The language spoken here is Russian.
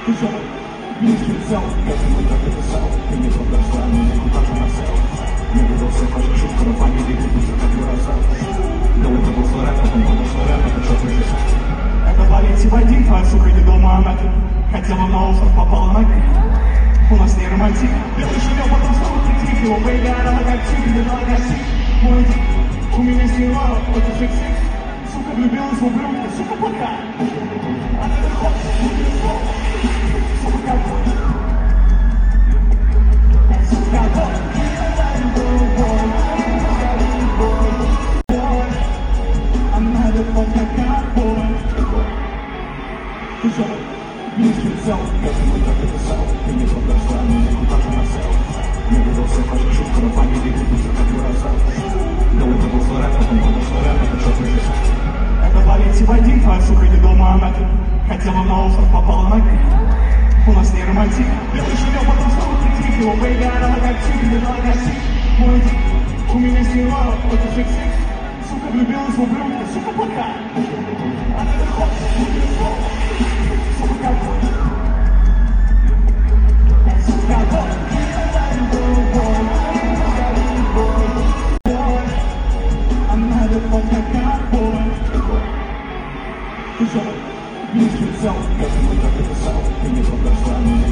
Ты что, видишь цел, я думаю, как это сел. Ты не продашься, но не куда-то на сел. Не выдался ваша шутка, но фамилии ты быстро как выразил. Да это был свой рэп, потом свой рэп, это что ты здесь? Это Валенсий Вадим, твоя сука не дома, она ты. Хотела на остров, попала на крик. У нас не романтик. Белый шумел, потом снова притих. Его бэйби орала как тик, бежала как тик. Мой дик, у меня с ней лава, это секси. Сука влюбилась в ублюдка, сука пока. А ты хочешь, сука как сука как она любовь как огонь. Ты что, видишь цел, я думаю, как это сел. Ты не продашься, но не куда-то на сел. Не выдался ваша шутка, но фамилии ты быстро как выразил. Да это был свой рэп, потом свой рэп, это что ты здесь? Это Валенсий Вадим, твоя сука не дома, она ты. Хотела на остров, попала на крик. У нас не романтик. Белый шумел, потом снова притих. Его бэйби орала как тик, бежала как тик. Мой дик, у меня с ней лава, это секси. Сука влюбилась в ублюдка, сука пока. А ты хочешь, сука как сука как она любовь как огонь. Ты что, видишь цел, я думаю, как это сел. Ты не продашься, но